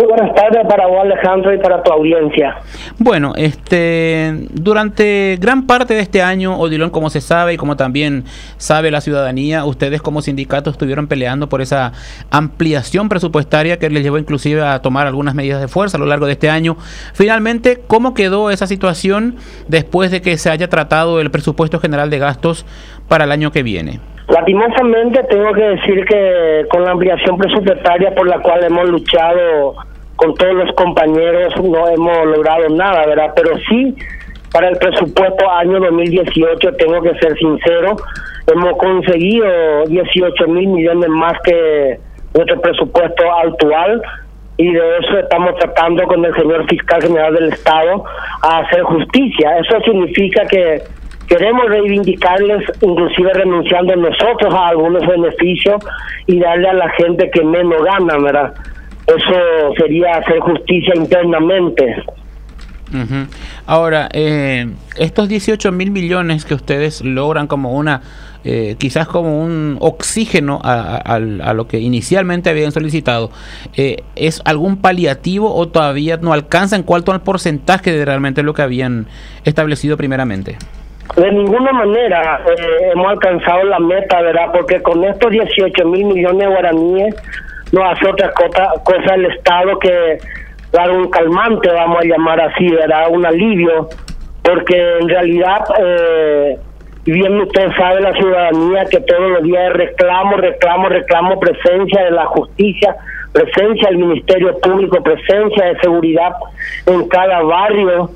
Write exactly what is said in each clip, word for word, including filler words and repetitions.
Muy buenas tardes para vos, Alejandro, y para tu audiencia. Bueno, este, durante gran parte de este año, Odilon, como se sabe y como también sabe la ciudadanía, ustedes como sindicato estuvieron peleando por esa ampliación presupuestaria que les llevó inclusive a tomar algunas medidas de fuerza a lo largo de este año. Finalmente, ¿cómo quedó esa situación después de que se haya tratado el presupuesto general de gastos para el año que viene? Lastimosamente tengo que decir que con la ampliación presupuestaria por la cual hemos luchado con todos los compañeros no hemos logrado nada, ¿verdad? Pero sí, para el presupuesto año dos mil dieciocho, tengo que ser sincero, hemos conseguido dieciocho mil millones más que nuestro presupuesto actual, y de eso estamos tratando con el señor fiscal general del Estado a hacer justicia. Eso significa que queremos reivindicarles, inclusive renunciando nosotros a algunos beneficios y darle a la gente que menos gana, ¿verdad? Eso sería hacer justicia internamente. Uh-huh. Ahora, eh, estos dieciocho mil millones que ustedes logran como una, eh, quizás como un oxígeno a, a, a lo que inicialmente habían solicitado, eh, ¿es algún paliativo o todavía no alcanza en cuanto al porcentaje de realmente lo que habían establecido primeramente? De ninguna manera eh, hemos alcanzado la meta, ¿verdad? Porque con estos dieciocho mil millones de guaraníes no hace otra cosa, cosa el Estado que dar un calmante, vamos a llamar así, ¿verdad? Un alivio, porque en realidad, eh, bien usted sabe, la ciudadanía, que todos los días reclamo, reclamo, reclamo presencia de la justicia, presencia del Ministerio Público, presencia de seguridad en cada barrio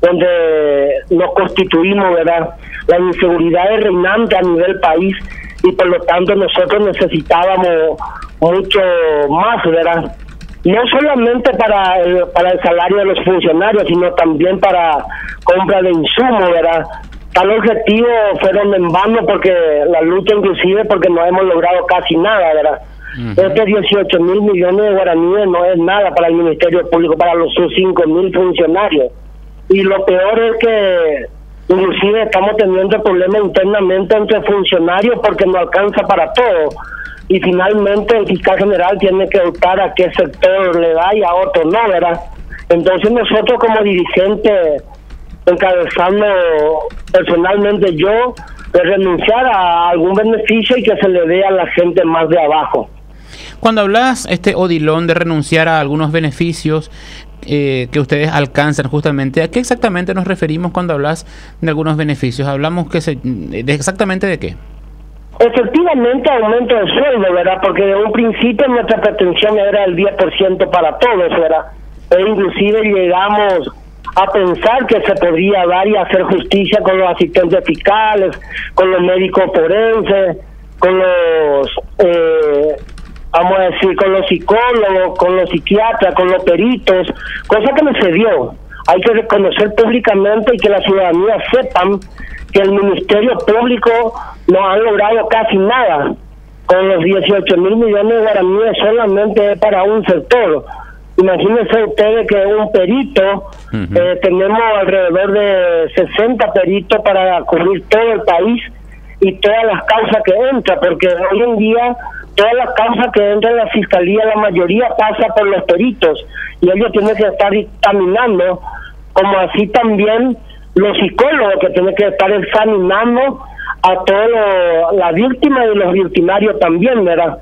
donde nos constituimos, ¿verdad? La inseguridad es reinante a nivel país y por lo tanto nosotros necesitábamos mucho más, ¿verdad? No solamente para el, para el salario de los funcionarios, sino también para compra de insumos, ¿verdad? Tal objetivo fueron en vano porque la lucha inclusive porque no hemos logrado casi nada, ¿verdad? Uh-huh. Estos dieciocho mil millones de guaraníes no es nada para el Ministerio Público, para los sus cinco mil funcionarios. Y lo peor es que inclusive estamos teniendo problemas internamente entre funcionarios porque no alcanza para todo. Y finalmente el fiscal general tiene que optar a qué sector le da y a otro no, ¿verdad? Entonces nosotros como dirigentes, encabezando personalmente yo, de renunciar a algún beneficio y que se le dé a la gente más de abajo. Cuando hablas, este Odilon, de renunciar a algunos beneficios eh, que ustedes alcanzan justamente, ¿a qué exactamente nos referimos cuando hablas de algunos beneficios? ¿Hablamos que se, de exactamente de qué? Efectivamente, aumento de sueldo, ¿verdad? Porque de un principio nuestra pretensión era el diez por ciento para todos, ¿verdad? E inclusive llegamos a pensar que se podría dar y hacer justicia con los asistentes fiscales, con los médicos forenses, con los, eh, vamos a decir, con los psicólogos, con los psiquiatras, con los peritos, cosa que no se dio. Hay que reconocer públicamente y que la ciudadanía sepan que el Ministerio Público no ha logrado casi nada. Con los dieciocho mil millones de guaraníes solamente para un sector. Imagínense ustedes que un perito, uh-huh. eh, tenemos alrededor de sesenta peritos para cubrir todo el país y todas las causas que entran, porque hoy en día todas las causas que entran en la fiscalía, la mayoría pasa por los peritos y ellos tienen que estar dictaminando, como así también los psicólogos que tienen que estar examinando a todas las víctimas y los victimarios también, ¿verdad?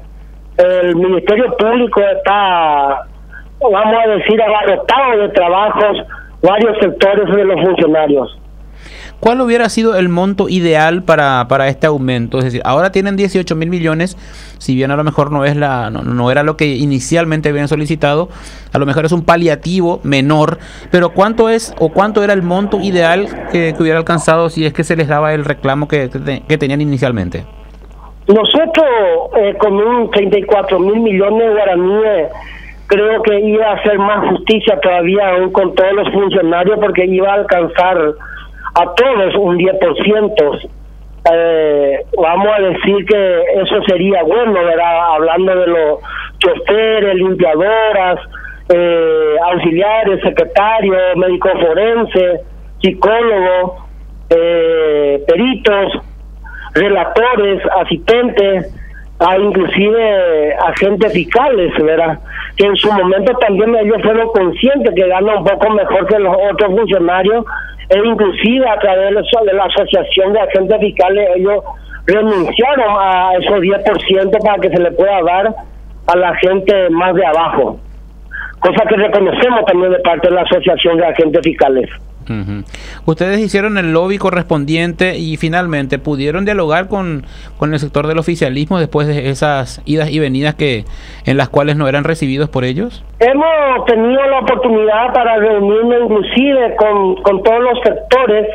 El Ministerio Público está, vamos a decir, abarrotado de trabajos varios sectores de los funcionarios. ¿Cuál hubiera sido el monto ideal para, para este aumento? Es decir, ahora tienen dieciocho mil millones, si bien a lo mejor no es la no, no era lo que inicialmente habían solicitado, a lo mejor es un paliativo menor, pero ¿cuánto es o cuánto era el monto ideal que, que hubiera alcanzado si es que se les daba el reclamo que, que, que tenían inicialmente? Nosotros, eh, con un treinta y cuatro mil millones de guaraníes, creo que iba a hacer más justicia todavía aún con todos los funcionarios, porque iba a alcanzar a todos un diez por ciento. Eh, vamos a decir que eso sería bueno, ¿verdad? Hablando de los choferes, limpiadoras, eh, auxiliares, secretarios, médicos forenses, psicólogos, eh, peritos, relatores, asistentes, a inclusive agentes fiscales, ¿verdad? Que en su momento también ellos fueron conscientes que ganan un poco mejor que los otros funcionarios, e inclusive a través de la asociación de agentes fiscales ellos renunciaron a esos diez por ciento para que se le pueda dar a la gente más de abajo, cosa que reconocemos también de parte de la asociación de agentes fiscales. Uh-huh. Ustedes hicieron el lobby correspondiente y finalmente pudieron dialogar con, con el sector del oficialismo después de esas idas y venidas que en las cuales no eran recibidos por ellos. Hemos tenido la oportunidad para reunirnos inclusive con, con todos los sectores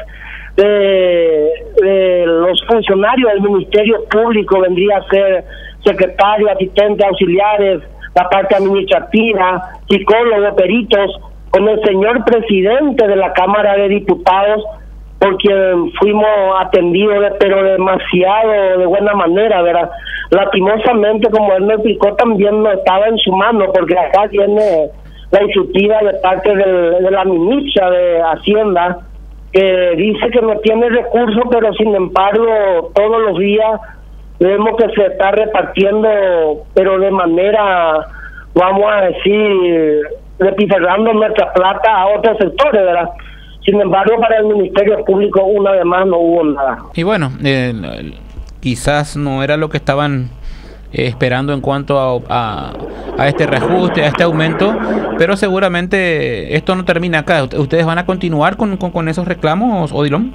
de, de los funcionarios del Ministerio Público, vendría a ser secretario, asistente, auxiliares, la parte administrativa, psicólogos, peritos, con el señor presidente de la Cámara de Diputados, por quien fuimos atendidos, de, pero demasiado de buena manera, ¿verdad? Lastimosamente, como él me explicó, también no estaba en su mano, porque acá tiene la instructiva de parte del, de la ministra de Hacienda, que dice que no tiene recursos, pero sin embargo, todos los días vemos que se está repartiendo, pero de manera, vamos a decir, despilfarrando nuestra plata a otros sectores, ¿verdad? Sin embargo, para el Ministerio Público una vez más no hubo nada. Y bueno, eh, quizás no era lo que estaban eh, esperando en cuanto a, a, a este reajuste, a este aumento, pero seguramente esto no termina acá. ¿Ustedes van a continuar con, con, con esos reclamos, Odilon?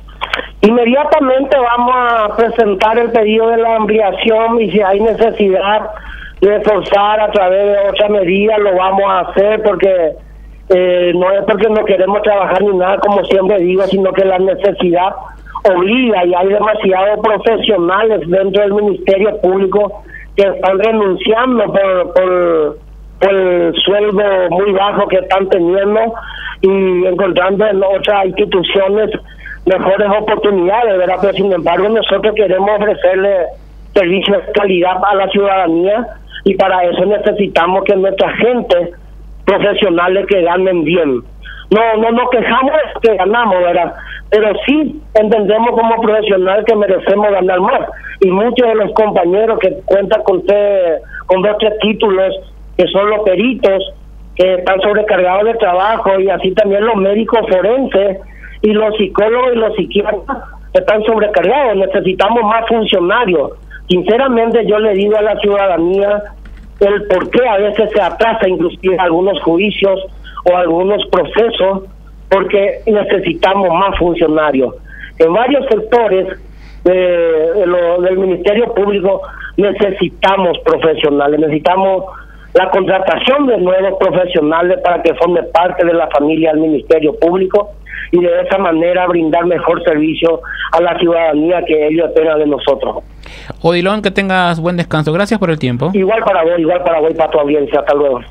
Inmediatamente vamos a presentar el pedido de la ampliación y si hay necesidad de forzar a través de otra medida lo vamos a hacer, porque eh, no es porque no queremos trabajar ni nada, como siempre digo, sino que la necesidad obliga y hay demasiados profesionales dentro del Ministerio Público que están renunciando por, por, por el sueldo muy bajo que están teniendo y encontrando en otras instituciones mejores oportunidades, ¿verdad? Pero sin embargo nosotros queremos ofrecerle servicios de calidad a la ciudadanía y para eso necesitamos que nuestra gente profesionales que ganen bien. No, no nos quejamos de que ganamos, ¿verdad? Pero sí entendemos como profesionales que merecemos ganar más. Y muchos de los compañeros que cuentan con, te, con dos tres títulos, que son los peritos, que están sobrecargados de trabajo, y así también los médicos forenses, y los psicólogos y los psiquiatras están sobrecargados. Necesitamos más funcionarios. Sinceramente yo le digo a la ciudadanía el por qué a veces se atrasa inclusive algunos juicios o algunos procesos, porque necesitamos más funcionarios. En varios sectores de, de lo, del Ministerio Público necesitamos profesionales, necesitamos la contratación de nuevos profesionales para que formen parte de la familia del Ministerio Público y de esa manera brindar mejor servicio a la ciudadanía que ellos esperan de nosotros. Odilon, que tengas buen descanso. Gracias por el tiempo. Igual para vos, igual para vos y para tu audiencia. Hasta luego.